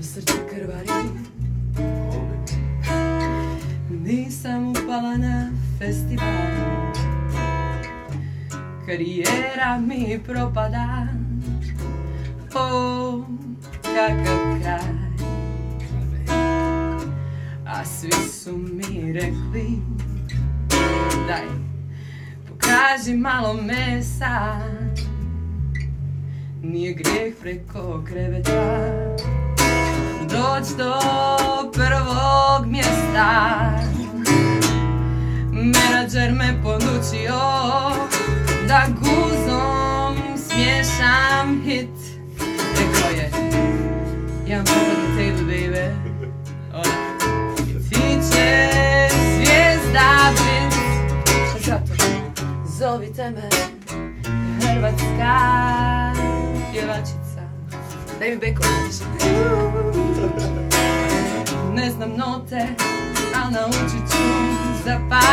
Malo srce krvari. Nisam upala na festival, karijera mi propada. O, kakav kraj. A svi su mi rekli, daj, pokaži malo mesa. Nije grijeh preko kreveta doć do prvog mjesta. Menadžer me podučio da guzom smješam hit. Rekao je, jedan pogled na tebe, baby, ti će zvijezda bit. Zato zovite me hrvatska pjevačica. Daj mi beko. Ne znam note, al naučit ću zapamtit.